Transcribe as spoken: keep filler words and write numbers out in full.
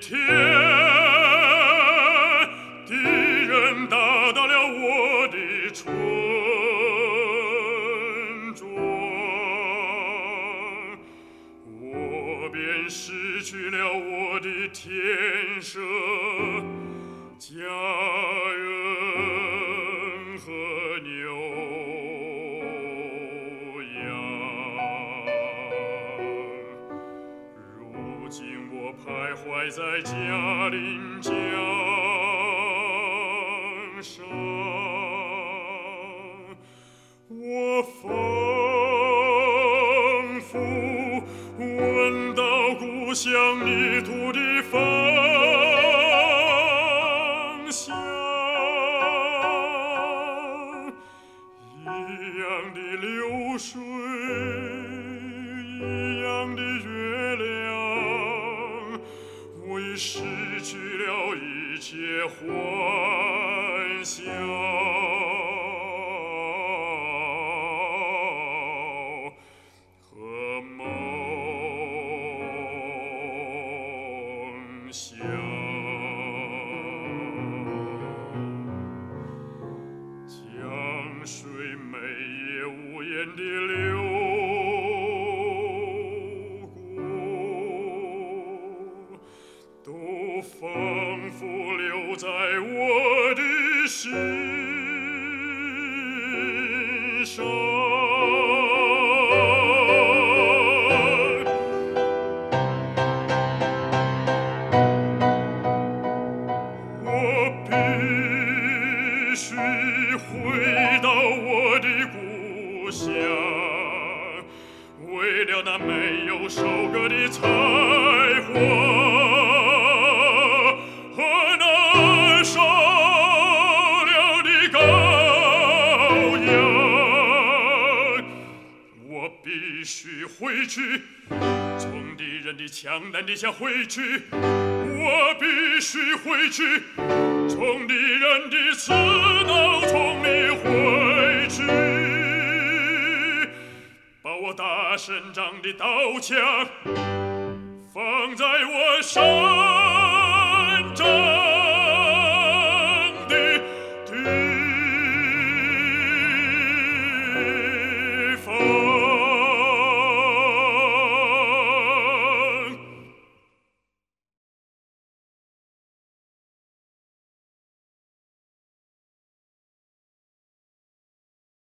天，敌人打到了我的村庄，我便失去了我的天舍、家人和牛羊。如今我徘徊在嘉陵江上，我仿佛闻到故乡泥土的芳香，一样的流水，一样的月亮，为失去了一切欢笑和梦想。江水每夜无言地流过，都仿佛留在我的心上。我必须回到我的故乡，为了那没有收割的才华和那烧了的羔羊，我必须回去，从敌人的枪弹底下回去，我必须回去，从敌人的刺刀丛里回去，把我大伸张的刀枪放在我手